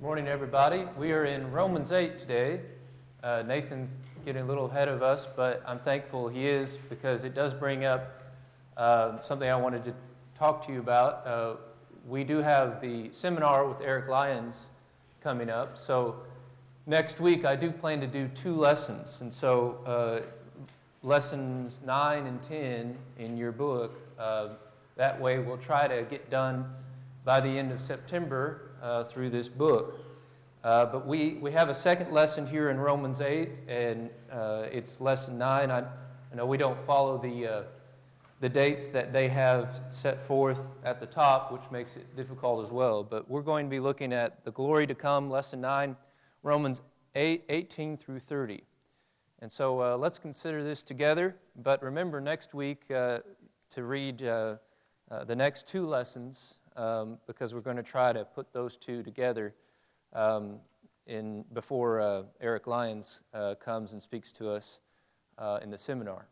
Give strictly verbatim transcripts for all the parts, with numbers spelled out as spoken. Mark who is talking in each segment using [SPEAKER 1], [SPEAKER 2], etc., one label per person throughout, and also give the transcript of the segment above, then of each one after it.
[SPEAKER 1] Morning, everybody. We are in Romans eight today. Uh, Nathan's getting a little ahead of us, but I'm thankful he is because it does bring up uh, something I wanted to talk to you about. Uh, we do have the seminar with Eric Lyons coming up, so next week I do plan to do two lessons, and so uh, lessons nine and ten in your book, uh, that way we'll try to get done by the end of September Uh, through this book. Uh, but we, we have a second lesson here in Romans eight, and uh, it's lesson nine. I, I know we don't follow the, uh, the dates that they have set forth at the top, which makes it difficult as well. But we're going to be looking at the glory to come, lesson nine, Romans eight, eighteen through thirty. And so uh, let's consider this together. But remember next week uh, to read uh, uh, the next two lessons, Um, because we're going to try to put those two together um, in before uh, Eric Lyons uh, comes and speaks to us uh, in the seminar.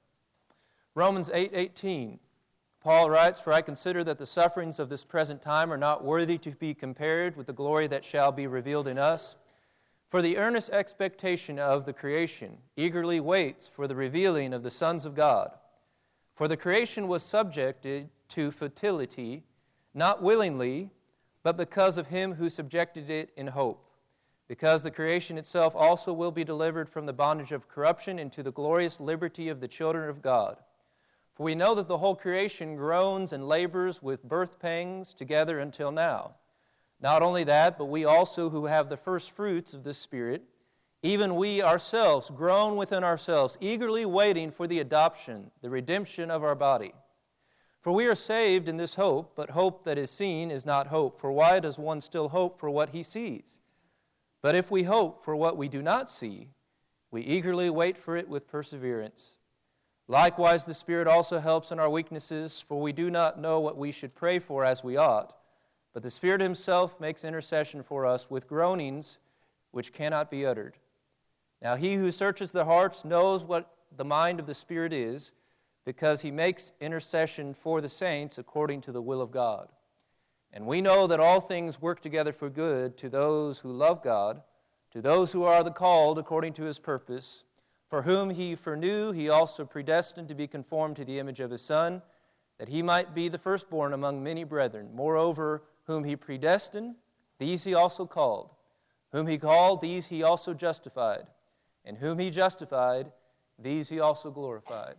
[SPEAKER 1] Romans eight eighteen, Paul writes, "For I consider that the sufferings of this present time are not worthy to be compared with the glory that shall be revealed in us. For the earnest expectation of the creation eagerly waits for the revealing of the sons of God. For the creation was subjected to futility, not willingly, but because of him who subjected it in hope, because the creation itself also will be delivered from the bondage of corruption into the glorious liberty of the children of God. For we know that the whole creation groans and labors with birth pangs together until now. Not only that, but we also who have the first fruits of the Spirit, even we ourselves groan within ourselves, eagerly waiting for the adoption, the redemption of our body. For we are saved in this hope, but hope that is seen is not hope. For why does one still hope for what he sees? But if we hope for what we do not see, we eagerly wait for it with perseverance. Likewise, the Spirit also helps in our weaknesses, for we do not know what we should pray for as we ought. But the Spirit himself makes intercession for us with groanings which cannot be uttered. Now he who searches the hearts knows what the mind of the Spirit is, because he makes intercession for the saints according to the will of God. And we know that all things work together for good to those who love God, to those who are the called according to his purpose, for whom he foreknew, he also predestined to be conformed to the image of his Son, that he might be the firstborn among many brethren. Moreover, whom he predestined, these he also called. Whom he called, these he also justified. And whom he justified, these he also glorified."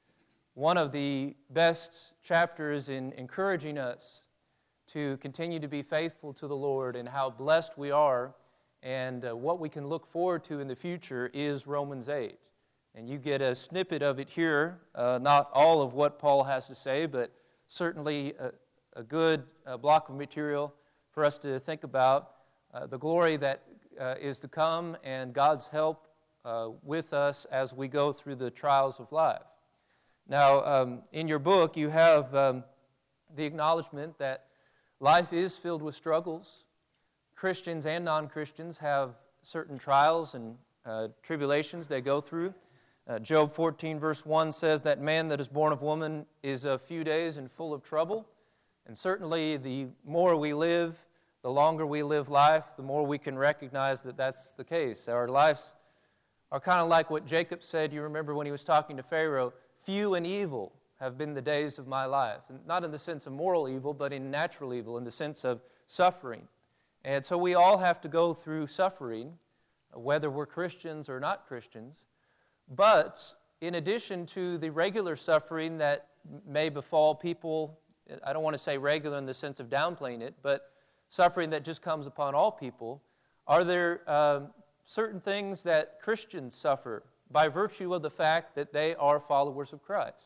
[SPEAKER 1] One of the best chapters in encouraging us to continue to be faithful to the Lord and how blessed we are and uh, what we can look forward to in the future is Romans eight. And you get a snippet of it here, uh, not all of what Paul has to say, but certainly a, a good uh, block of material for us to think about uh, the glory that uh, is to come and God's help uh, with us as we go through the trials of life. Now, um, in your book, you have um, the acknowledgement that life is filled with struggles. Christians and non-Christians have certain trials and uh, tribulations they go through. Uh, Job fourteen, verse one says that man that is born of woman is a few days and full of trouble. And certainly, the more we live, the longer we live life, the more we can recognize that that's the case. Our lives are kind of like what Jacob said, you remember when he was talking to Pharaoh, "Few and evil have been the days of my life." And not in the sense of moral evil, but in natural evil, in the sense of suffering. And so we all have to go through suffering, whether we're Christians or not Christians. But in addition to the regular suffering that may befall people, I don't want to say regular in the sense of downplaying it, but suffering that just comes upon all people, are there um, certain things that Christians suffer by virtue of the fact that they are followers of Christ?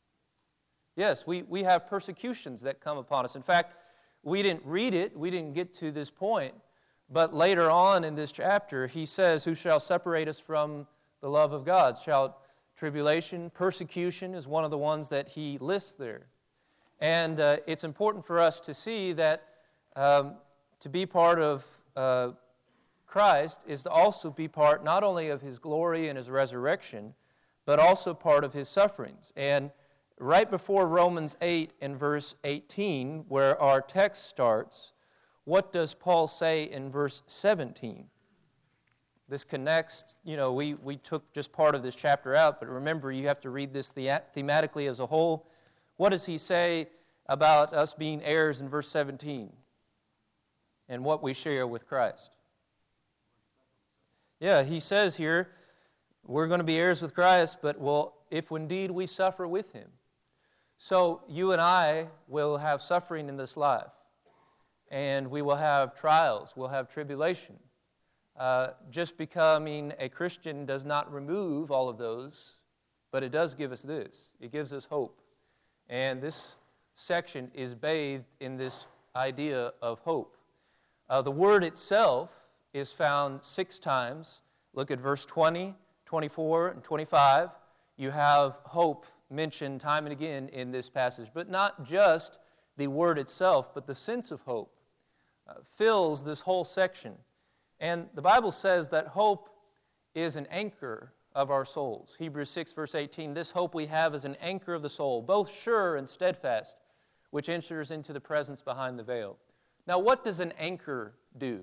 [SPEAKER 1] Yes, we, we have persecutions that come upon us. In fact, we didn't read it, we didn't get to this point, but later on in this chapter, he says, "Who shall separate us from the love of God? Shall tribulation, persecution is one of the ones that he lists there." And uh, it's important for us to see that um, to be part of uh, Christ is to also be part not only of his glory and his resurrection, but also part of his sufferings. And right before Romans eight and verse eighteen, where our text starts, what does Paul say in verse seventeen? This connects, you know, we, we took just part of this chapter out, but remember, you have to read this the- thematically as a whole. What does he say about us being heirs in verse seventeen and what we share with Christ? Yeah, he says here, we're going to be heirs with Christ, but well, if indeed we suffer with him. So you and I will have suffering in this life, and we will have trials, we'll have tribulation. Uh, just becoming a Christian does not remove all of those, but it does give us this. It gives us hope. And this section is bathed in this idea of hope. Uh, the word itself is found six times. Look at verse twenty, twenty-four, and twenty-five. You have hope mentioned time and again in this passage, but not just the word itself, but the sense of hope uh, fills this whole section. And the Bible says that hope is an anchor of our souls. Hebrews six, verse eighteen, this hope we have is an anchor of the soul, both sure and steadfast, which enters into the presence behind the veil. Now, what does an anchor do?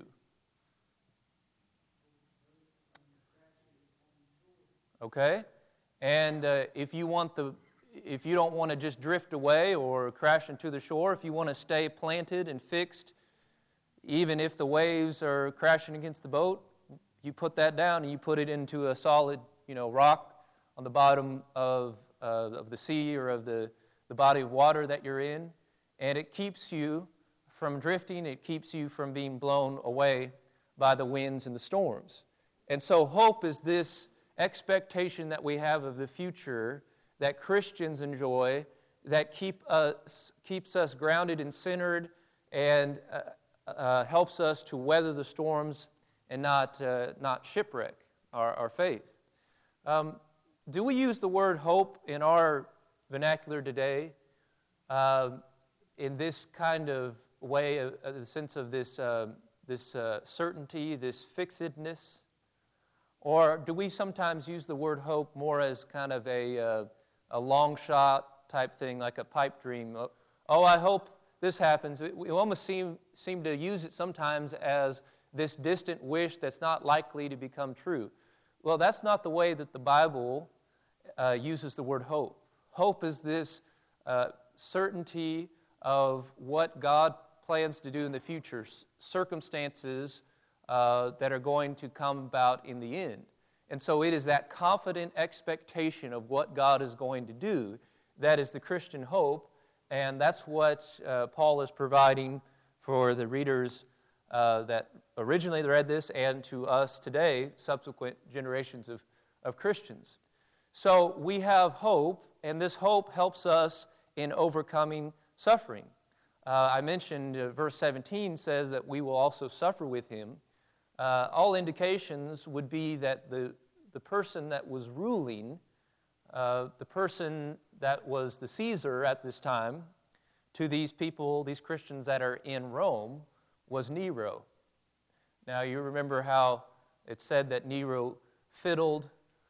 [SPEAKER 1] Okay? And uh, if you want the, if you don't want to just drift away or crash into the shore, if you want to stay planted and fixed, even if the waves are crashing against the boat, you put that down and you put it into a solid, you know, rock on the bottom of uh, of the sea or of the, the body of water that you're in, and it keeps you from drifting. It keeps you from being blown away by the winds and the storms. And so hope is this expectation that we have of the future that Christians enjoy that keep us keeps us grounded and centered and uh, Uh, helps us to weather the storms and not uh, not shipwreck our, our faith. Um, do we use the word hope in our vernacular today uh, in this kind of way, uh, the sense of this uh, this uh, certainty, this fixedness? Or do we sometimes use the word hope more as kind of a, uh, a long shot type thing, like a pipe dream? Oh, I hope this happens. We almost seem seem to use it sometimes as this distant wish that's not likely to become true. Well, that's not the way that the Bible uh, uses the word hope. Hope is this uh, certainty of what God plans to do in the future, circumstances uh, that are going to come about in the end. And so it is that confident expectation of what God is going to do that is the Christian hope. And that's what uh, Paul is providing for the readers uh, that originally read this and to us today, subsequent generations of, of Christians. So we have hope, and this hope helps us in overcoming suffering. Uh, I mentioned uh, verse seventeen says that we will also suffer with him. Uh, all indications would be that the, the person that was ruling, uh, the person that was the Caesar at this time, to these people, these Christians that are in Rome, was Nero. Now, you remember how it said that Nero fiddled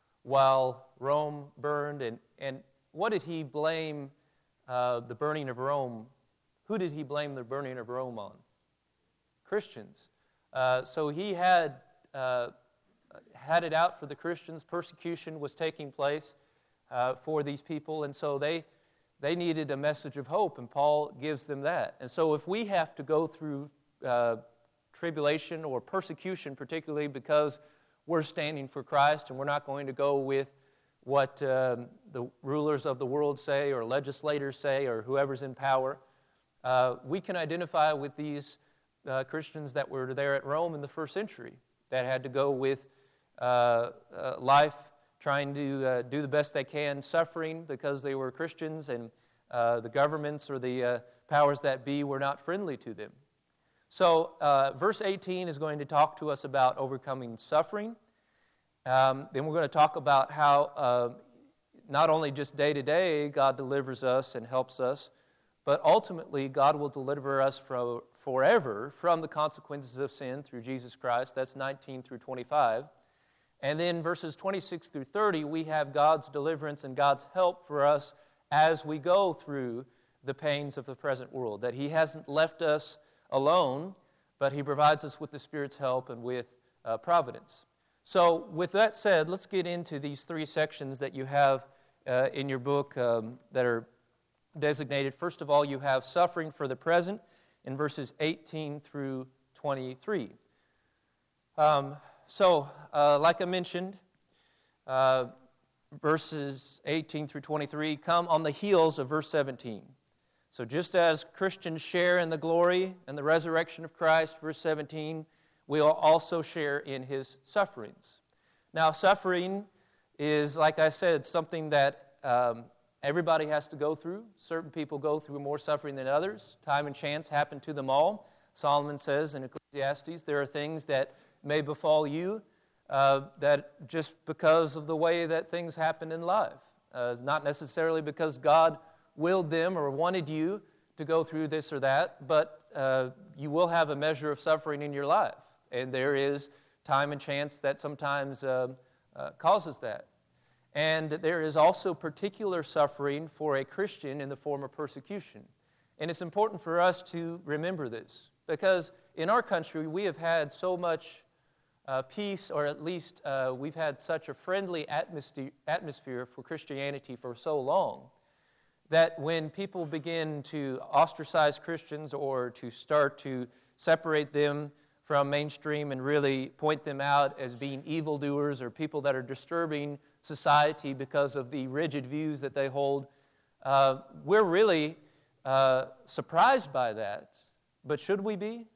[SPEAKER 1] while Rome burned, and, and what did he blame uh, the burning of Rome? Who did he blame the burning of Rome on? Christians. Uh, so he had uh, had it out for the Christians. Persecution was taking place uh, for these people, and so they they needed a message of hope, and Paul gives them that. And so if we have to go through uh, tribulation or persecution, particularly because we're standing for Christ and we're not going to go with what um, the rulers of the world say or legislators say or whoever's in power, uh, we can identify with these uh, Christians that were there at Rome in the first century that had to go with uh, uh, life trying to uh, do the best they can, suffering because they were Christians, and uh, the governments or the uh, powers that be were not friendly to them. So uh, verse eighteen is going to talk to us about overcoming suffering. Um, then we're going to talk about how uh, not only just day to day God delivers us and helps us, but ultimately God will deliver us from forever from the consequences of sin through Jesus Christ. That's nineteen through twenty-five. And then verses twenty-six through thirty, we have God's deliverance and God's help for us as we go through the pains of the present world. That He hasn't left us alone, but He provides us with the Spirit's help and with uh, providence. So with that said, let's get into these three sections that you have uh, in your book um, that are designated. First of all, you have suffering for the present in verses eighteen through twenty-three. Um, so, uh, like I mentioned, uh, verses eighteen through twenty-three come on the heels of verse seventeen. So just as Christians share in the glory and the resurrection of Christ, verse seventeen, we will also share in His sufferings. Now, suffering is, like I said, something that um, everybody has to go through. Certain people go through more suffering than others. Time and chance happen to them all. Solomon says in Ecclesiastes, there are things that may befall you uh, that just because of the way that things happen in life. Uh, it's not necessarily because God willed them or wanted you to go through this or that, but uh, you will have a measure of suffering in your life. And there is time and chance that sometimes uh, uh, causes that. And there is also particular suffering for a Christian in the form of persecution. And it's important for us to remember this, because in our country we have had so much uh, peace, or at least uh, we've had such a friendly atmosphere, atmosphere for Christianity for so long, that when people begin to ostracize Christians or to start to separate them from mainstream and really point them out as being evildoers or people that are disturbing society because of the rigid views that they hold, uh, we're really uh, surprised by that. But should we be?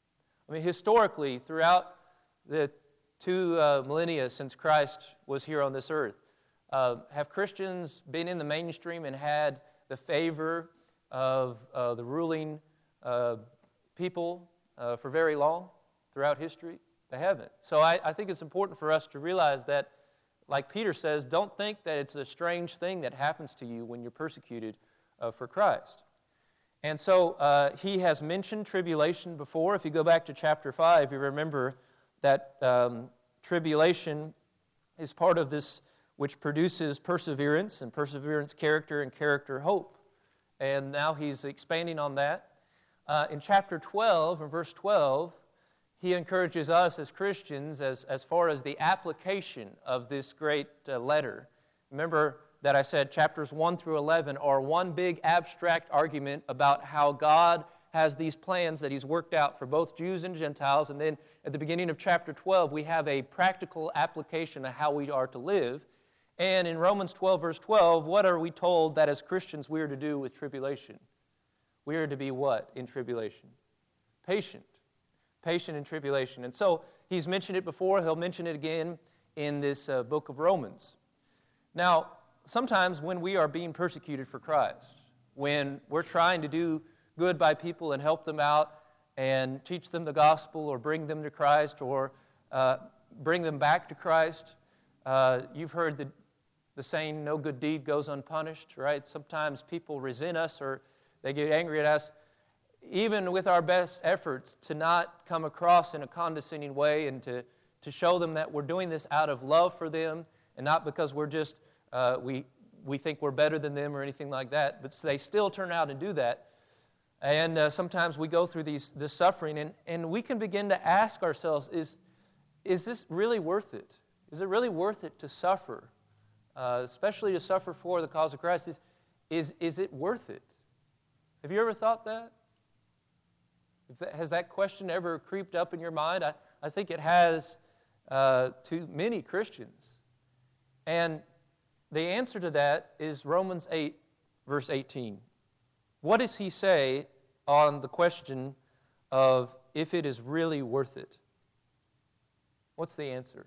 [SPEAKER 1] I mean, historically, throughout the two uh, millennia since Christ was here on this earth, uh, have Christians been in the mainstream and had the favor of uh, the ruling uh, people uh, for very long throughout history? They haven't. So I, I think it's important for us to realize that, like Peter says, don't think that it's a strange thing that happens to you when you're persecuted uh, for Christ. And so uh, he has mentioned tribulation before. If you go back to chapter five, you remember that um, tribulation is part of this which produces perseverance, and perseverance character, and character hope. And now he's expanding on that. Uh, in chapter twelve, in verse twelve, he encourages us as Christians as, as far as the application of this great uh, letter. Remember that I said chapters one through eleven are one big abstract argument about how God has these plans that He's worked out for both Jews and Gentiles. And then at the beginning of chapter twelve, we have a practical application of how we are to live. And in Romans twelve, verse twelve, what are we told that as Christians we are to do with tribulation? We are to be what in tribulation? Patient. Patient in tribulation. And so he's mentioned it before. He'll mention it again in this uh, book of Romans. Now, sometimes when we are being persecuted for Christ, when we're trying to do good by people and help them out and teach them the gospel or bring them to Christ or uh, bring them back to Christ, uh, you've heard the, the saying, no good deed goes unpunished, right? Sometimes people resent us or they get angry at us, even with our best efforts, to not come across in a condescending way and to, to show them that we're doing this out of love for them and not because we're just, uh, we, we think we're better than them or anything like that, but they still turn out and do that. And uh, sometimes we go through these this suffering, and, and we can begin to ask ourselves, is, is this really worth it? Is it really worth it to suffer, uh, especially to suffer for the cause of Christ? Is, is, is it worth it? Have you ever thought that? Has that question ever creeped up in your mind? I, I think it has uh, to many Christians. And the answer to that is Romans eight, verse eighteen. What does he say on the question of if it is really worth it? What's the answer?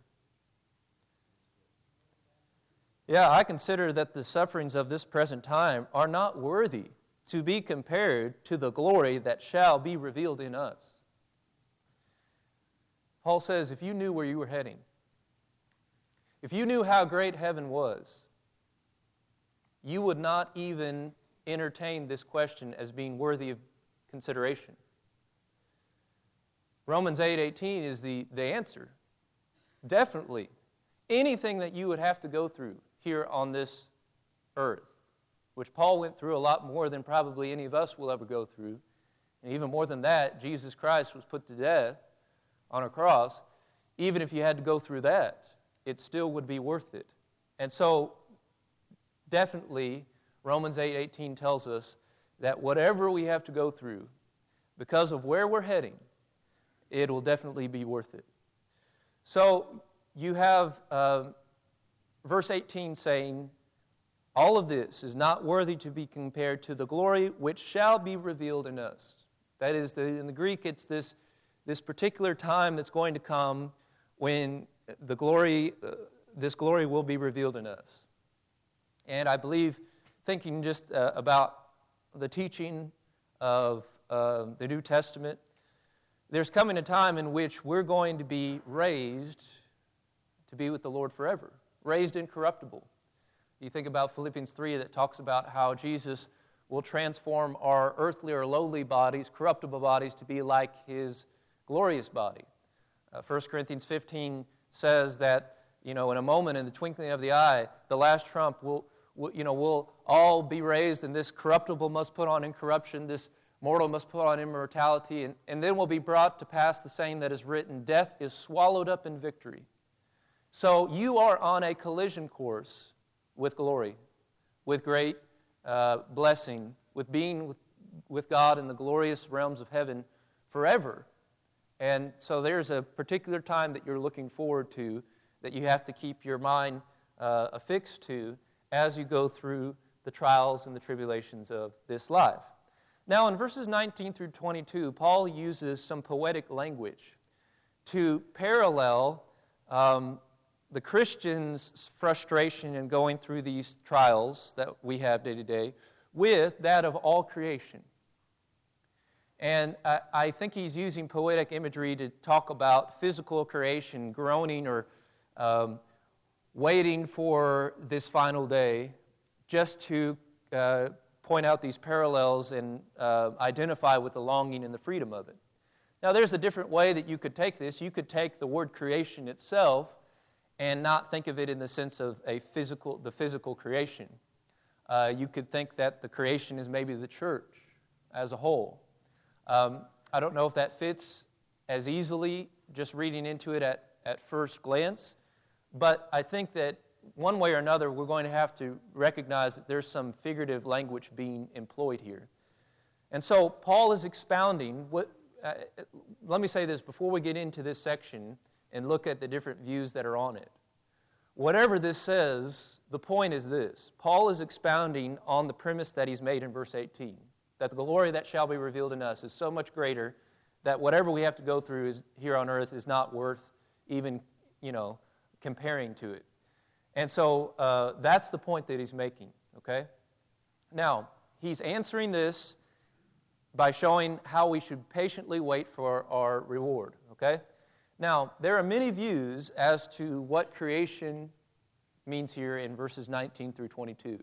[SPEAKER 1] Yeah, I consider that the sufferings of this present time are not worthy to be compared to the glory that shall be revealed in us. Paul says, if you knew where you were heading, if you knew how great heaven was, you would not even entertain this question as being worthy of consideration. Romans eight eighteen is the, the answer. Definitely. Anything that you would have to go through here on this earth, which Paul went through a lot more than probably any of us will ever go through, and even more than that, Jesus Christ was put to death on a cross, even if you had to go through that, it still would be worth it. And so, definitely, Romans eight eighteen tells us that whatever we have to go through, because of where we're heading, it will definitely be worth it. So, you have uh, verse eighteen saying, all of this is not worthy to be compared to the glory which shall be revealed in us. That is, the, in the Greek, it's this, this particular time that's going to come when the glory, uh, this glory will be revealed in us. And I believe, thinking just uh, about the teaching of uh, the New Testament, there's coming a time in which we're going to be raised to be with the Lord forever, raised incorruptible. You think about Philippians three that talks about how Jesus will transform our earthly or lowly bodies, corruptible bodies, to be like His glorious body. Uh, First Corinthians fifteen says that, you know, in a moment, in the twinkling of the eye, the last trump will, will you know, we'll all be raised, and this corruptible must put on incorruption, this mortal must put on immortality, and, and then will be brought to pass the saying that is written, death is swallowed up in victory. So you are on a collision course with glory, with great uh, blessing, with being with, with God in the glorious realms of heaven forever. And so there's a particular time that you're looking forward to that you have to keep your mind uh, affixed to as you go through the trials and the tribulations of this life. Now, in verses nineteen through twenty-two, Paul uses some poetic language to parallel um, the Christian's frustration in going through these trials that we have day to day with that of all creation. And I, I think he's using poetic imagery to talk about physical creation groaning or um, waiting for this final day, just to uh, point out these parallels and uh, identify with the longing and the freedom of it. Now, there's a different way that you could take this. You could take the word creation itself and not think of it in the sense of a physical, the physical creation. Uh, you could think that the creation is maybe the church as a whole. Um, I don't know if that fits as easily just reading into it at, at first glance, but I think that one way or another we're going to have to recognize that there's some figurative language being employed here. And so Paul is expounding, what, uh, let me say this before we get into this section and look at the different views that are on it. Whatever this says, the point is this. Paul is expounding on the premise that he's made in verse eighteen, that the glory that shall be revealed in us is so much greater that whatever we have to go through is, here on earth is not worth even, you know, comparing to it. And so uh, that's the point that he's making, okay? Now, he's answering this by showing how we should patiently wait for our reward, okay? Now, there are many views as to what creation means here in verses nineteen through twenty-two.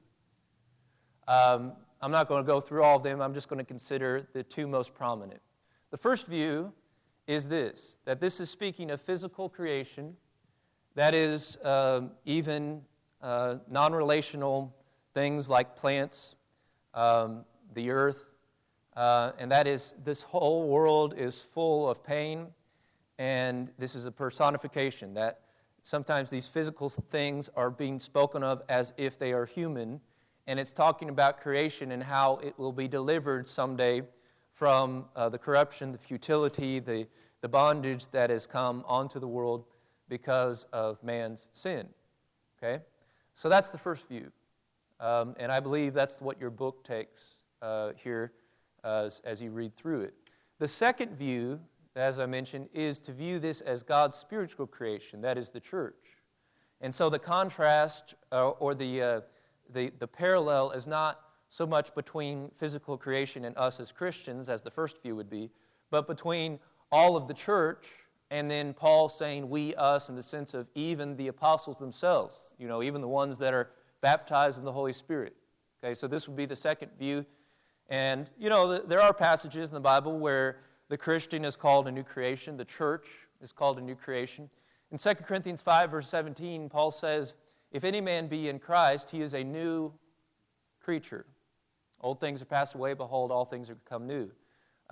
[SPEAKER 1] Um, I'm not going to go through all of them. I'm just going to consider the two most prominent. The first view is this, that this is speaking of physical creation, that is uh, even uh, non-relational things like plants, um, the earth, uh, and that is this whole world is full of pain. And this is a personification that sometimes these physical things are being spoken of as if they are human. And it's talking about creation and how it will be delivered someday from uh, the corruption, the futility, the, the bondage that has come onto the world because of man's sin. Okay? So that's the first view. Um, and I believe that's what your book takes uh, here uh, as, as you read through it. The second view, as I mentioned, is to view this as God's spiritual creation, that is the church. And so the contrast uh, or the, uh, the the parallel is not so much between physical creation and us as Christians, as the first view would be, but between all of the church and then Paul saying we, us, in the sense of even the apostles themselves, you know, even the ones that are baptized in the Holy Spirit. Okay, so this would be the second view. And, you know, the, there are passages in the Bible where the Christian is called a new creation. The church is called a new creation. In Second Corinthians five, verse seventeen, Paul says, if any man be in Christ, he is a new creature. Old things are passed away, behold, all things are become new.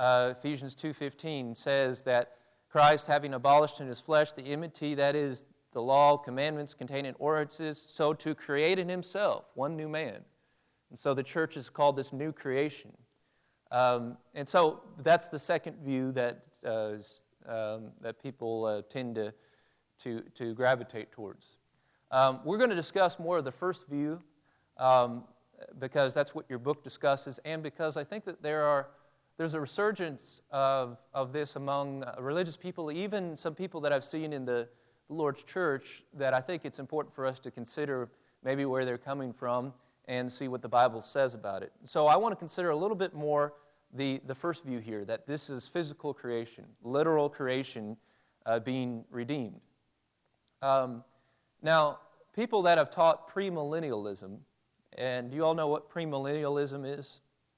[SPEAKER 1] uh, Ephesians two fifteen says that Christ, having abolished in his flesh the enmity, that is, the law, commandments contained in ordinances, so to create in himself one new man. And so the church is called this new creation. Um, and so that's the second view that uh, is, um, that people uh, tend to, to, to gravitate towards. Um, we're going to discuss more of the first view um, because that's what your book discusses, and because I think that there are there's a resurgence of, of this among uh, religious people, even some people that I've seen in the Lord's church, that I think it's important for us to consider maybe where they're coming from and see what the Bible says about it. So I want to consider a little bit more the, the first view here, that this is physical creation, literal creation uh, being redeemed. Um, now, people that have taught premillennialism, and do you all know what premillennialism is?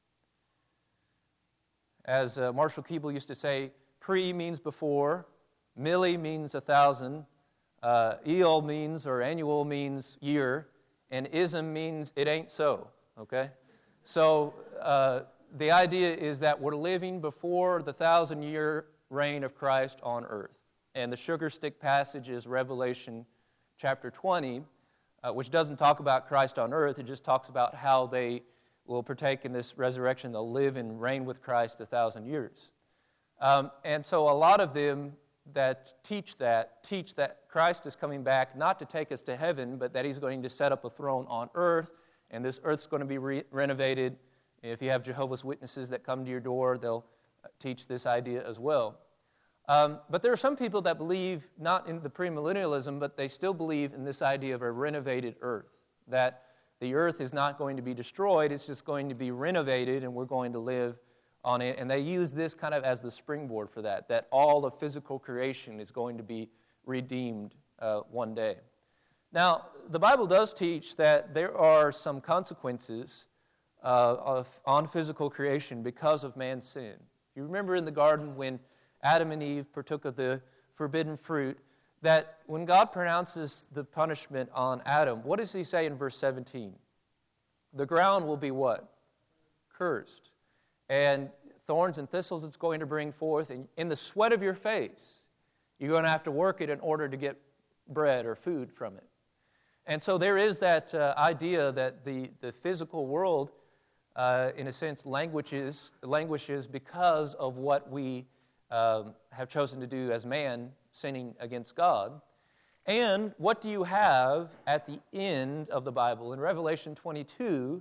[SPEAKER 1] As uh, Marshall Keeble used to say, pre means before, milli means a thousand, uh, eol means, or annual means year, and ism means it ain't so, okay? So uh, the idea is that we're living before the thousand-year reign of Christ on earth. And the sugar stick passage is Revelation chapter twenty, uh, which doesn't talk about Christ on earth. It just talks about how they will partake in this resurrection. They'll live and reign with Christ a thousand years. Um, and so a lot of them that teach that, teach that Christ is coming back not to take us to heaven, but that he's going to set up a throne on earth, and this earth's going to be re- renovated. If you have Jehovah's Witnesses that come to your door, they'll teach this idea as well. Um, but there are some people that believe not in the premillennialism, but they still believe in this idea of a renovated earth, that the earth is not going to be destroyed, it's just going to be renovated, and we're going to live on it. And they use this kind of as the springboard for that, that all the physical creation is going to be redeemed uh, one day. Now, the Bible does teach that there are some consequences uh, of, on physical creation because of man's sin. You remember in the garden when Adam and Eve partook of the forbidden fruit, that when God pronounces the punishment on Adam, what does he say in verse seventeen? The ground will be what? Cursed. And thorns and thistles it's going to bring forth, and in the sweat of your face, you're going to have to work it in order to get bread or food from it. And so there is that uh, idea that the, the physical world, uh, in a sense, languishes, languishes because of what we um, have chosen to do as man, sinning against God. And what do you have at the end of the Bible? In Revelation twenty-two,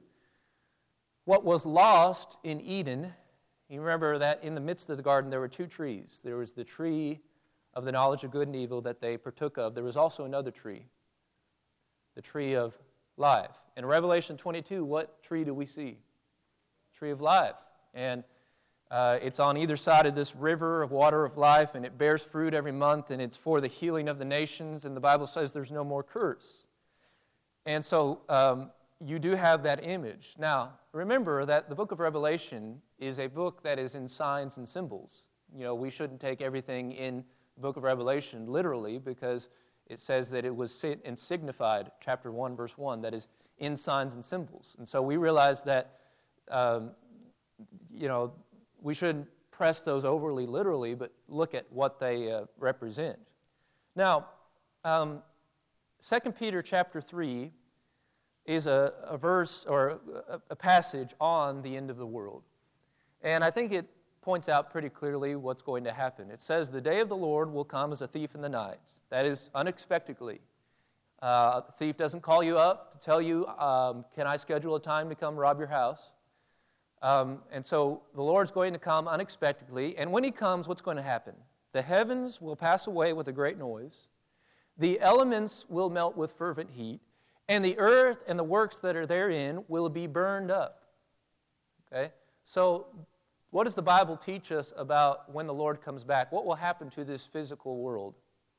[SPEAKER 1] what was lost in Eden, you remember that in the midst of the garden there were two trees. There was the tree of the knowledge of good and evil that they partook of. There was also another tree, the tree of life. In Revelation twenty-two, what tree do we see? Tree of life. And Uh, it's on either side of this river of water of life, and it bears fruit every month, and it's for the healing of the nations, and the Bible says there's no more curse. And so um, you do have that image. Now, remember that the book of Revelation is a book that is in signs and symbols. You know, we shouldn't take everything in the book of Revelation literally, because it says that it was and signified, chapter one, verse one, that is in signs and symbols. And so we realize that, um, you know, we shouldn't press those overly literally, but look at what they uh, represent. Now, um, Second Peter chapter three is a, a verse or a, a passage on the end of the world. And I think it points out pretty clearly what's going to happen. It says, the day of the Lord will come as a thief in the night. That is, unexpectedly. Uh, the thief doesn't call you up to tell you, um, can I schedule a time to come rob your house? Um, and so the Lord's going to come unexpectedly. And when he comes, what's going to happen? The heavens will pass away with a great noise. The elements will melt with fervent heat. And the earth and the works that are therein will be burned up. Okay? So what does the Bible teach us about when the Lord comes back? What will happen to this physical world?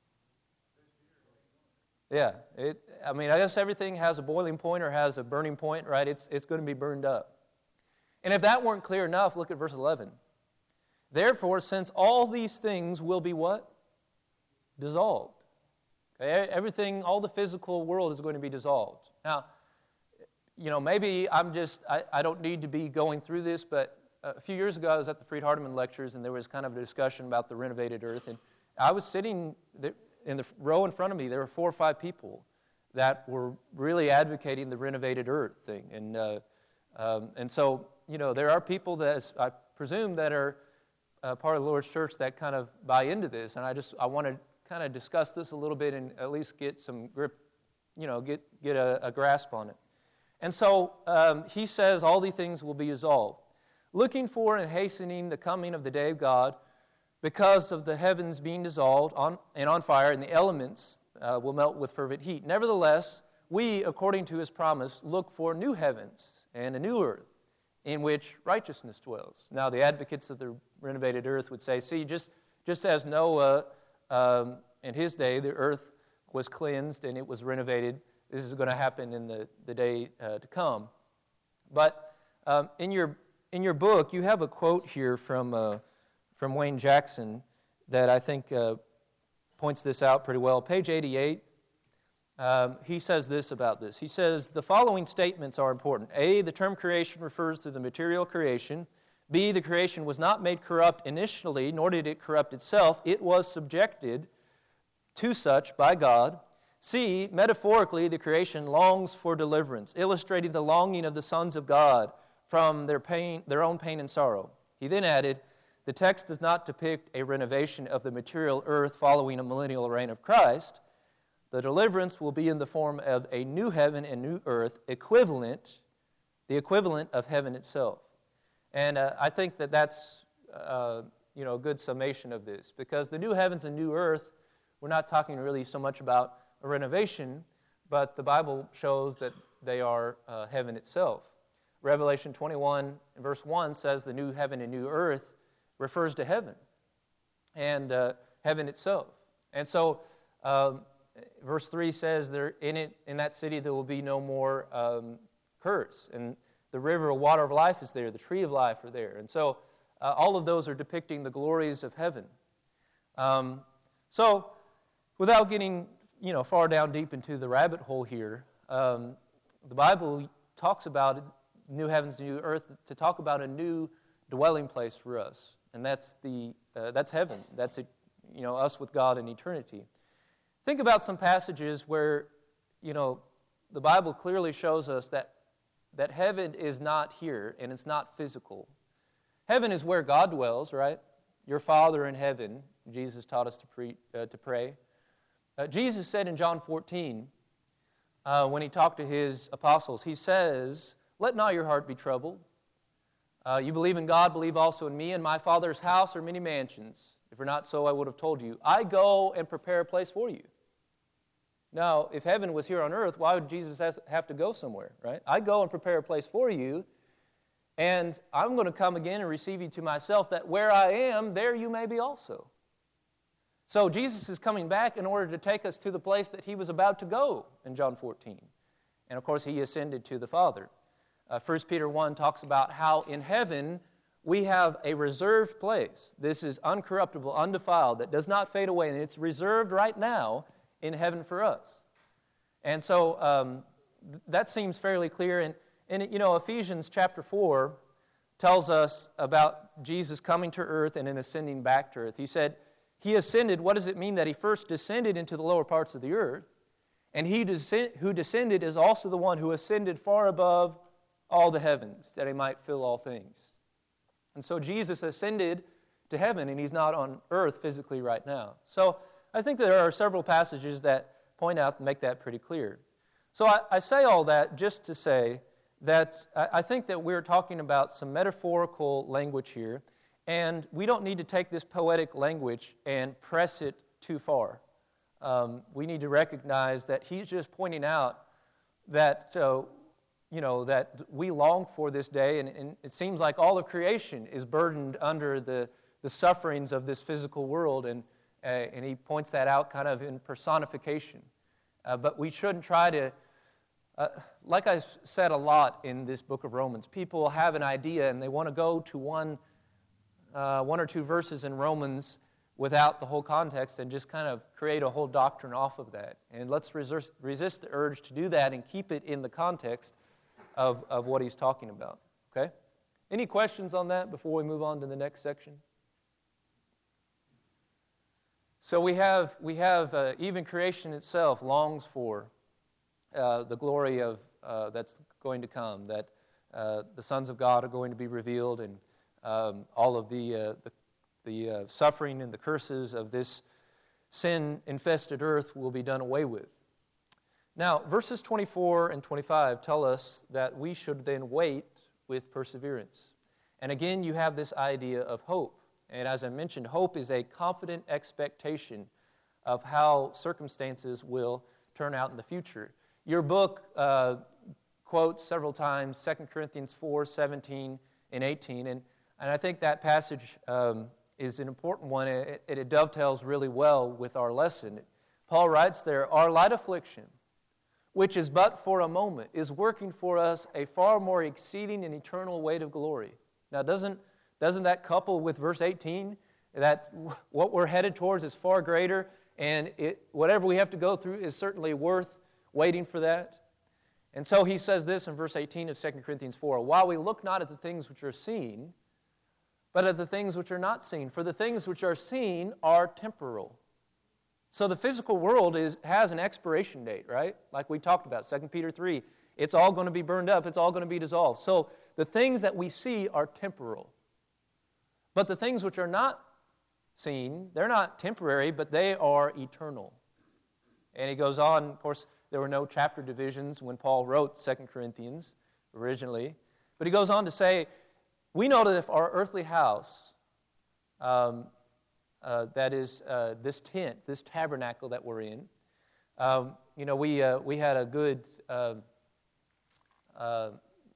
[SPEAKER 1] Yeah. It, I mean, I guess everything has a boiling point or has a burning point, right? It's, it's going to be burned up. And if that weren't clear enough, look at verse eleven. Therefore, since all these things will be what? Dissolved. Okay? Everything, all the physical world is going to be dissolved. Now, you know, maybe I'm just, I, I don't need to be going through this, but a few years ago, I was at the Freed Hardeman lectures, and there was kind of a discussion about the renovated earth. And I was sitting there, in the row in front of me. There were four or five people that were really advocating the renovated earth thing. And uh, um, and so, you know, there are people that, I presume, that are uh, part of the Lord's church that kind of buy into this. And I just, I want to kind of discuss this a little bit and at least get some grip, you know, get, get a, a grasp on it. And so um, he says all these things will be dissolved, looking for and hastening the coming of the day of God, because of the heavens being dissolved on, and on fire, and the elements uh, will melt with fervent heat. Nevertheless, we, according to his promise, look for new heavens and a new earth in which righteousness dwells. Now, the advocates of the renovated earth would say, see, just, just as Noah, um, in his day, the earth was cleansed and it was renovated, this is going to happen in the, the day uh, to come. But um, in your in your book, you have a quote here from uh, from Wayne Jackson that I think uh, points this out pretty well. Page eighty-eight, um, he says this about this. He says, the following statements are important. A, the term creation refers to the material creation. B, the creation was not made corrupt initially, nor did it corrupt itself. It was subjected to such by God. C, metaphorically, the creation longs for deliverance, illustrating the longing of the sons of God from their pain, their own pain and sorrow. He then added, the text does not depict a renovation of the material earth following a millennial reign of Christ. The deliverance will be in the form of a new heaven and new earth, equivalent, the equivalent of heaven itself. And uh, I think that that's uh, you know, a good summation of this, because the new heavens and new earth, we're not talking really so much about a renovation, but the Bible shows that they are uh, heaven itself. Revelation twenty-one, verse one says the new heaven and new earth refers to heaven and uh, heaven itself. And so, um, verse three says, there in it in that city there will be no more um, curse, and the river of water of life is there, the tree of life are there, and so uh, all of those are depicting the glories of heaven. Um, so, without getting you know far down deep into the rabbit hole here, um, the Bible talks about new heavens, new earth, to talk about a new dwelling place for us, and that's the uh, that's heaven. That's a, you know us with God in eternity. Think about some passages where you know the Bible clearly shows us that that heaven is not here and it's not physical. Heaven is where God dwells, right? Your Father in heaven. Jesus taught us to pre, uh, to pray. Uh, Jesus said in John fourteen, uh, when he talked to his apostles, he says, let not your heart be troubled. Uh, you believe in God, believe also in me. In my Father's house are many mansions. If it were not so, I would have told you. I go and prepare a place for you. Now, if heaven was here on earth, why would Jesus have to go somewhere, right? I go and prepare a place for you, and I'm going to come again and receive you to myself, that where I am, there you may be also. So Jesus is coming back in order to take us to the place that he was about to go in John fourteen. And of course, he ascended to the Father. Uh, First Peter one talks about how in heaven we have a reserved place. This is uncorruptible, undefiled, that does not fade away, and it's reserved right now in heaven for us. And so um, th- that seems fairly clear. And, and, you know, Ephesians chapter four tells us about Jesus coming to earth and then ascending back to earth. He said, he ascended. What does it mean that he first descended into the lower parts of the earth? And he descend, who descended is also the one who ascended far above all the heavens, that he might fill all things. And so Jesus ascended to heaven, and he's not on earth physically right now. So I think there are several passages that point out and make that pretty clear. So I, I say all that just to say that I, I think that we're talking about some metaphorical language here, and we don't need to take this poetic language and press it too far. Um, we need to recognize that he's just pointing out that uh, you know, that we long for this day, and, and it seems like all of creation is burdened under the, the sufferings of this physical world, and, uh, and he points that out kind of in personification. Uh, but we shouldn't try to, uh, like I said a lot in this book of Romans, people have an idea and they want to go to one, uh, one or two verses in Romans without the whole context and just kind of create a whole doctrine off of that. And let's resist, resist the urge to do that and keep it in the context Of, of what he's talking about, okay? Any questions on that before we move on to the next section? So we have, we have uh, even creation itself longs for uh, the glory of uh, that's going to come, that uh, the sons of God are going to be revealed, and um, all of the, uh, the, the uh, suffering and the curses of this sin-infested earth will be done away with. Now, verses twenty-four and twenty-five tell us that we should then wait with perseverance. And again, you have this idea of hope. And as I mentioned, hope is a confident expectation of how circumstances will turn out in the future. Your book uh, quotes several times Second Corinthians four, seventeen and eighteen, and, and I think that passage um, is an important one. It, it, it dovetails really well with our lesson. Paul writes there, "Our light affliction, which is but for a moment, is working for us a far more exceeding and eternal weight of glory." Now, doesn't Doesn't that couple with verse eighteen, that what we're headed towards is far greater, and it, whatever we have to go through is certainly worth waiting for that? And so he says this in verse eighteen of Second Corinthians four, "While we look not at the things which are seen, but at the things which are not seen. For the things which are seen are temporal." So the physical world is has an expiration date, right? Like we talked about, Second Peter three. It's all going to be burned up. It's all going to be dissolved. So the things that we see are temporal. But the things which are not seen, they're not temporary, but they are eternal. And he goes on, of course, there were no chapter divisions when Paul wrote Second Corinthians originally. But he goes on to say, we know that if our earthly house, um, uh, that is uh, this tent, this tabernacle that we're in, um, you know, we uh, we had a good uh, uh,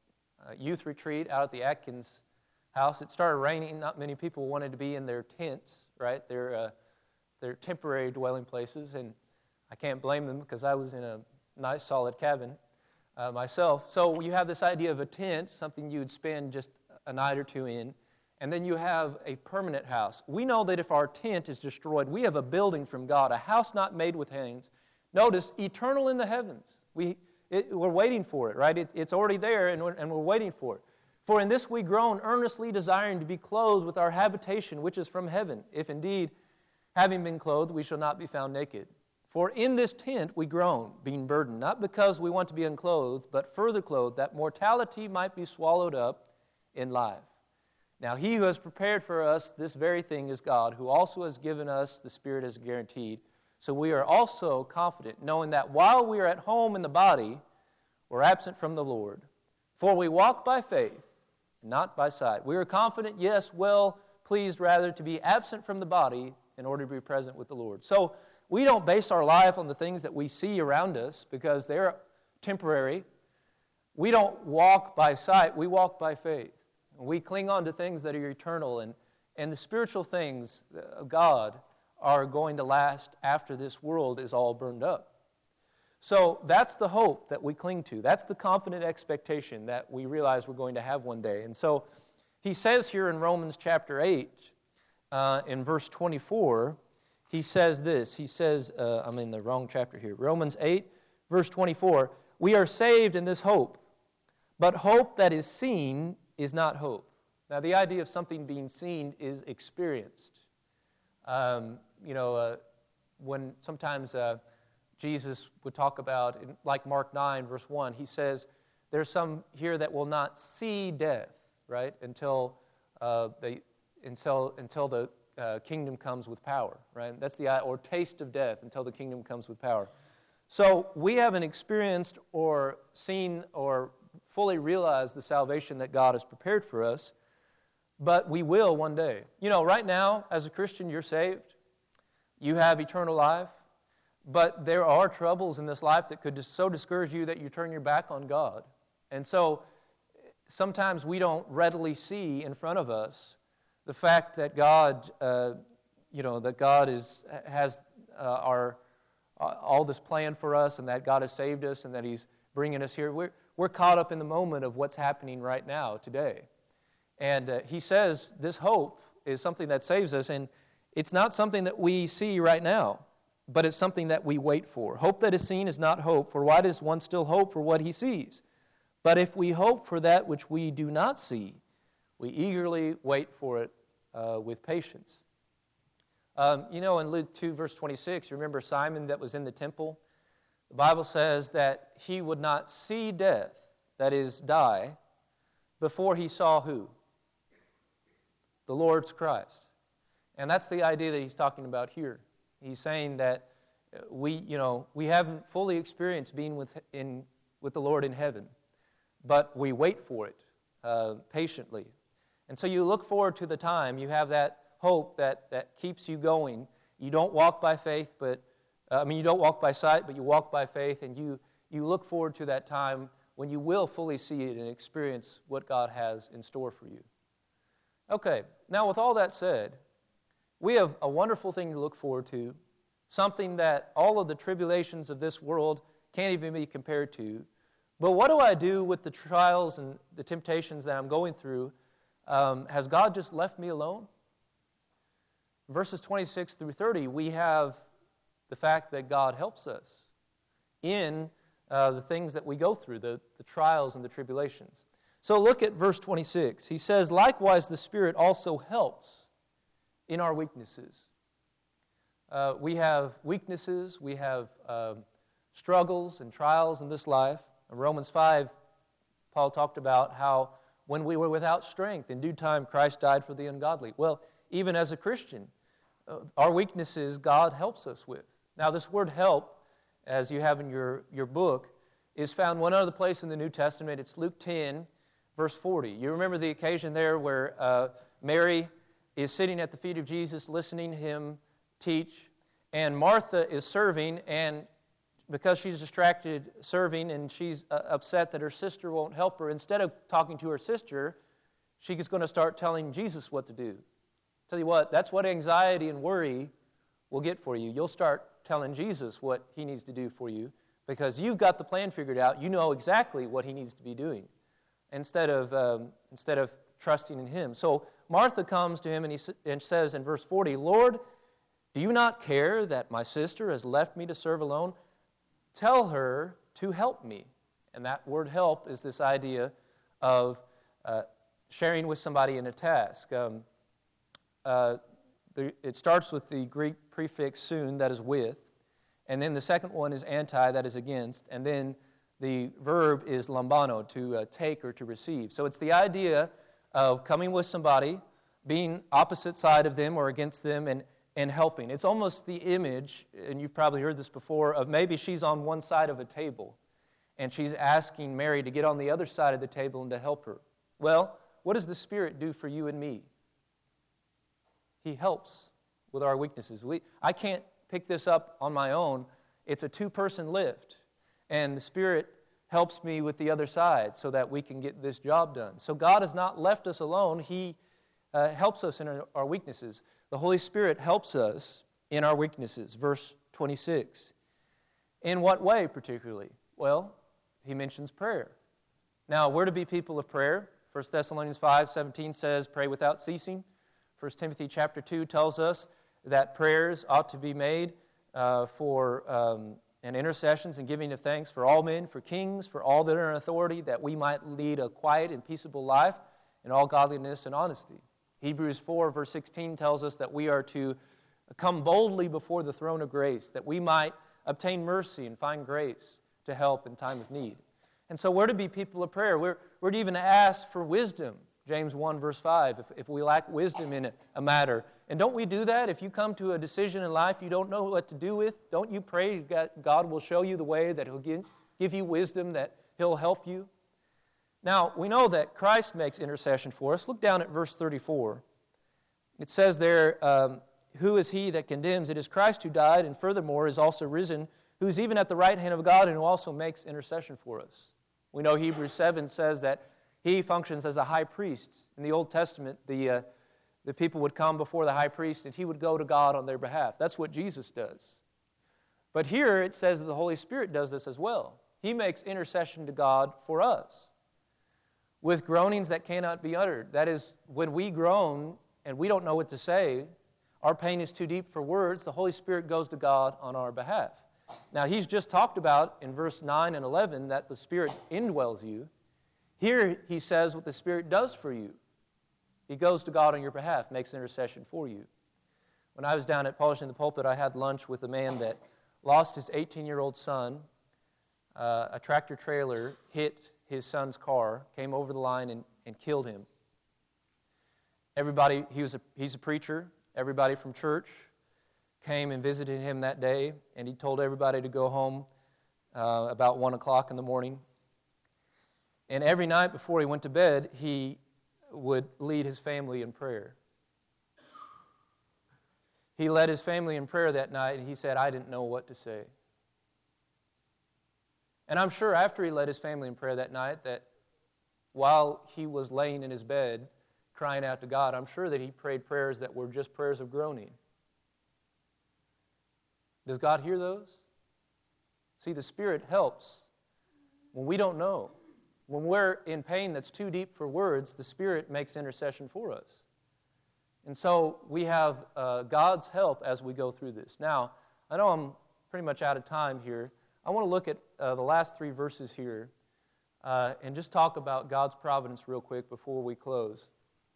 [SPEAKER 1] youth retreat out at the Atkins house. It started raining. Not many people wanted to be in their tents, right? Their uh, their temporary dwelling places, and I can't blame them because I was in a nice, solid cabin uh, myself. So you have this idea of a tent, something you would spend just a night or two in, and then you have a permanent house. We know that if our tent is destroyed, we have a building from God, a house not made with hands. Notice, eternal in the heavens. We it, we're waiting for it, right? It, it's already there, and we're, and we're waiting for it. For in this we groan, earnestly desiring to be clothed with our habitation, which is from heaven, if indeed, having been clothed, we shall not be found naked. For in this tent we groan, being burdened, not because we want to be unclothed, but further clothed, that mortality might be swallowed up in life. Now he who has prepared for us this very thing is God, who also has given us the Spirit as guaranteed. So we are also confident, knowing that while we are at home in the body, we're absent from the Lord. For we walk by faith, not by sight. We are confident, yes, well pleased rather to be absent from the body in order to be present with the Lord. So we don't base our life on the things that we see around us because they're temporary. We don't walk by sight, we walk by faith. We cling on to things that are eternal, and, and the spiritual things of God are going to last after this world is all burned up. So that's the hope that we cling to. That's the confident expectation that we realize we're going to have one day. And so he says here in Romans chapter eight, uh, in verse twenty-four, he says this. He says, uh, I'm in the wrong chapter here. Romans eight, verse twenty-four, we are saved in this hope, but hope that is seen is not hope. Now, the idea of something being seen is experienced. Um, you know, uh, when sometimes uh, Jesus would talk about, like Mark nine, verse one, he says, there's some here that will not see death, right, until uh, they, until until the uh, kingdom comes with power, right? That's the or taste of death until the kingdom comes with power. So we haven't experienced or seen or fully realized the salvation that God has prepared for us, but we will one day. You know, right now, as a Christian, you're saved. You have eternal life. But there are troubles in this life that could just so discourage you that you turn your back on God. And so sometimes we don't readily see in front of us the fact that God, uh, you know, that God is has uh, our uh, all this plan for us, and that God has saved us, and that He's bringing us here. We're we're caught up in the moment of what's happening right now, today. And uh, He says this hope is something that saves us, and it's not something that we see right now, but it's something that we wait for. Hope that is seen is not hope, for why does one still hope for what he sees? But if we hope for that which we do not see, We eagerly wait for it uh, with patience. Um, you know, in Luke two, verse twenty-six, you remember Simon that was in the temple? The Bible says that he would not see death, that is, die, before he saw who? The Lord's Christ. And that's the idea that he's talking about here. He's saying that we, you know, we haven't fully experienced being with in with the Lord in heaven, but we wait for it uh, patiently. And so you look forward to the time, you have that hope that, that keeps you going. You don't walk by faith, but, uh, I mean, you don't walk by sight, but you walk by faith, and you, you look forward to that time when you will fully see it and experience what God has in store for you. Okay, now with all that said, we have a wonderful thing to look forward to, something that all of the tribulations of this world can't even be compared to. But what do I do with the trials and the temptations that I'm going through? Um, has God just left me alone? Verses twenty-six through thirty, we have the fact that God helps us in uh, the things that we go through, the, the trials and the tribulations. So look at verse twenty-six. He says, "Likewise the Spirit also helps in our weaknesses." Uh, we have weaknesses, we have um, struggles and trials in this life. In Romans five, Paul talked about how when we were without strength, in due time Christ died for the ungodly. Well, even as a Christian, uh, our weaknesses God helps us with. Now this word help, as you have in your, your book, is found one other place in the New Testament. It's Luke ten, verse forty. You remember the occasion there where uh, Mary is sitting at the feet of Jesus, listening to him teach, and Martha is serving, and because she's distracted serving and she's uh, upset that her sister won't help her, instead of talking to her sister, she's going to start telling Jesus what to do. Tell you what, that's what anxiety and worry will get for you. You'll start telling Jesus what he needs to do for you because you've got the plan figured out. You know exactly what he needs to be doing instead of um, instead of trusting in him. So Martha comes to him and he and says in verse forty, "Lord, do you not care that my sister has left me to serve alone? Tell her to help me." And that word help is this idea of uh, sharing with somebody in a task. Um, uh, the, it starts with the Greek prefix soon, that is with, and then the second one is anti, that is against, and then the verb is lambano, to uh, take or to receive. So it's the idea of coming with somebody, being opposite side of them or against them, and and helping. It's almost the image, and you've probably heard this before, of maybe she's on one side of a table, and she's asking Mary to get on the other side of the table and to help her. Well, what does the Spirit do for you and me? He helps with our weaknesses. We, I can't pick this up on my own. It's a two-person lift, and the Spirit helps me with the other side so that we can get this job done. So God has not left us alone. He uh, helps us in our, our weaknesses. The Holy Spirit helps us in our weaknesses. Verse twenty-six. In what way particularly? Well, he mentions prayer. Now, we're to be people of prayer. First Thessalonians five seventeen says, "Pray without ceasing." First Timothy chapter two tells us that prayers ought to be made uh, for um, and intercessions and giving of thanks for all men, for kings, for all that are in authority, that we might lead a quiet and peaceable life in all godliness and honesty. Hebrews four, verse sixteen tells us that we are to come boldly before the throne of grace, that we might obtain mercy and find grace to help in time of need. And so we're to be people of prayer. We're, we're to even ask for wisdom, James one, verse five, if, if we lack wisdom in a, a matter. And don't we do that? If you come to a decision in life you don't know what to do with, don't you pray that God will show you the way, that He'll give, give you wisdom, that He'll help you? Now, we know that Christ makes intercession for us. Look down at verse thirty-four. It says there, um, "Who is he that condemns? It is Christ who died, and furthermore is also risen, who is even at the right hand of God, and who also makes intercession for us." We know Hebrews seven says that he functions as a high priest. In the Old Testament, the, uh, the people would come before the high priest, and he would go to God on their behalf. That's what Jesus does. But here it says that the Holy Spirit does this as well. He makes intercession to God for us, with groanings that cannot be uttered. That is, when we groan and we don't know what to say, our pain is too deep for words, the Holy Spirit goes to God on our behalf. Now, he's just talked about in verse nine and eleven that the Spirit indwells you. Here he says what the Spirit does for you. He goes to God on your behalf, makes intercession for you. When I was down at Polishing the Pulpit, I had lunch with a man that lost his eighteen-year-old son. Uh, a tractor trailer hit his son's car, came over the line and, and killed him. Everybody, he was a, he's a preacher. Everybody from church came and visited him that day, and he told everybody to go home uh, about one o'clock in the morning. And every night before he went to bed, he would lead his family in prayer. He led his family in prayer that night, and he said, I didn't know what to say. And I'm sure after he led his family in prayer that night, that while he was laying in his bed crying out to God, I'm sure that he prayed prayers that were just prayers of groaning. Does God hear those? See, the Spirit helps when we don't know. When we're in pain that's too deep for words, the Spirit makes intercession for us. And so we have uh, God's help as we go through this. Now, I know I'm pretty much out of time here. I want to look at uh, the last three verses here uh, and just talk about God's providence real quick before we close.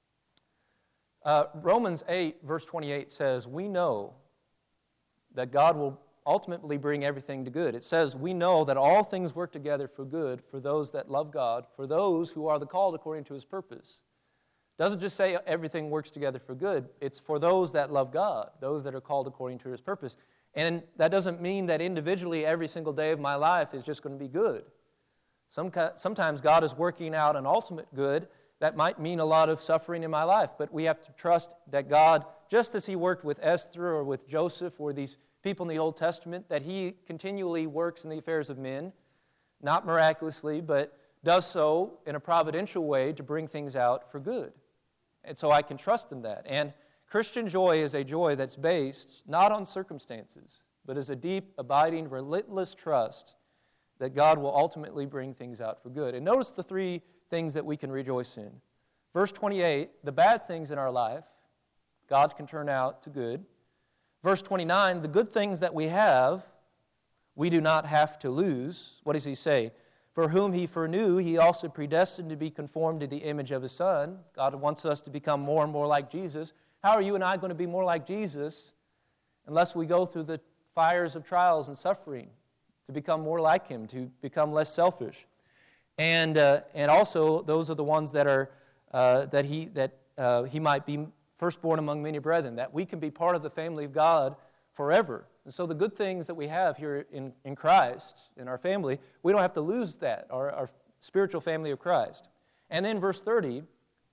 [SPEAKER 1] Uh, Romans eight, verse twenty-eight says, we know that God will ultimately bring everything to good. It says, we know that all things work together for good for those that love God, for those who are the called according to His purpose. It doesn't just say everything works together for good. It's for those that love God, those that are called according to His purpose. And that doesn't mean that individually every single day of my life is just going to be good. Some, sometimes God is working out an ultimate good that might mean a lot of suffering in my life, but we have to trust that God, just as He worked with Esther or with Joseph or these people in the Old Testament, that He continually works in the affairs of men, not miraculously, but does so in a providential way to bring things out for good. And so I can trust in that. And Christian joy is a joy that's based not on circumstances, but is a deep, abiding, relentless trust that God will ultimately bring things out for good. And notice the three things that we can rejoice in. Verse twenty-eight, the bad things in our life, God can turn out to good. Verse twenty-nine, the good things that we have, we do not have to lose. What does He say? For whom He foreknew, He also predestined to be conformed to the image of His Son. God wants us to become more and more like Jesus. How are you and I going to be more like Jesus unless we go through the fires of trials and suffering to become more like Him, to become less selfish? And uh, and also, those are the ones that are uh, that He that uh, He might be firstborn among many brethren, that we can be part of the family of God forever. And so the good things that we have here in, in Christ, in our family, we don't have to lose that, our, our spiritual family of Christ. And then verse thirty,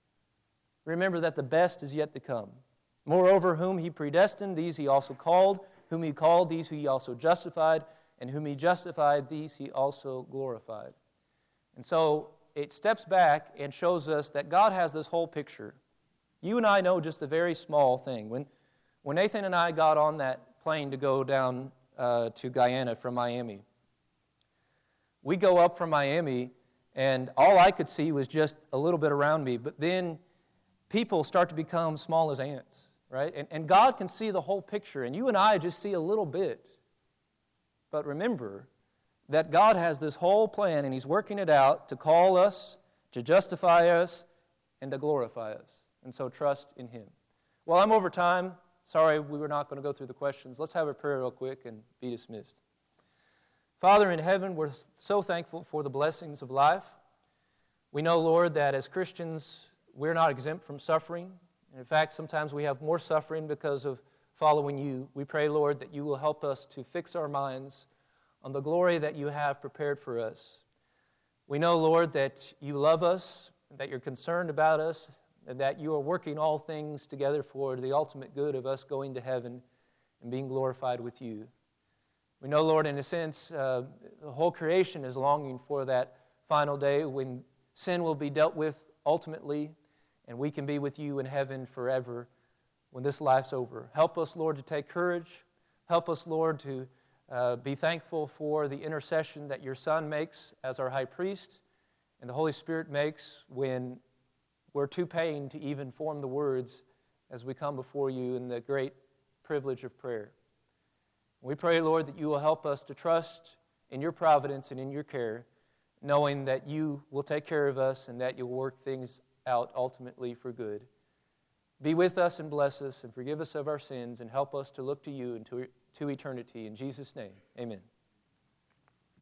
[SPEAKER 1] remember that the best is yet to come. Moreover, whom He predestined, these He also called. Whom He called, these He also justified. And whom He justified, these He also glorified. And so it steps back and shows us that God has this whole picture. You and I know just a very small thing. When, when Nathan and I got on that plane to go down uh, to Guyana from Miami, we go up from Miami, and all I could see was just a little bit around me. But then people start to become small as ants, right? And, and God can see the whole picture, and you and I just see a little bit. But remember that God has this whole plan, and He's working it out to call us, to justify us, and to glorify us. And so trust in Him. Well, I'm over time. Sorry we were not going to go through the questions. Let's have a prayer real quick and be dismissed. Father in heaven, we're so thankful for the blessings of life. We know, Lord, that as Christians, we're not exempt from suffering. In fact, sometimes we have more suffering because of following You. We pray, Lord, that You will help us to fix our minds on the glory that You have prepared for us. We know, Lord, that You love us, that You're concerned about us, and that You are working all things together for the ultimate good of us going to heaven and being glorified with You. We know, Lord, in a sense, uh, the whole creation is longing for that final day when sin will be dealt with ultimately, and we can be with You in heaven forever when this life's over. Help us, Lord, to take courage. Help us, Lord, to uh, be thankful for the intercession that Your Son makes as our high priest and the Holy Spirit makes when we're too pained to even form the words as we come before You in the great privilege of prayer. We pray, Lord, that You will help us to trust in Your providence and in Your care, knowing that You will take care of us and that You'll work things out ultimately for good. Be with us and bless us and forgive us of our sins and help us to look to you and to, to eternity. In Jesus' name, amen.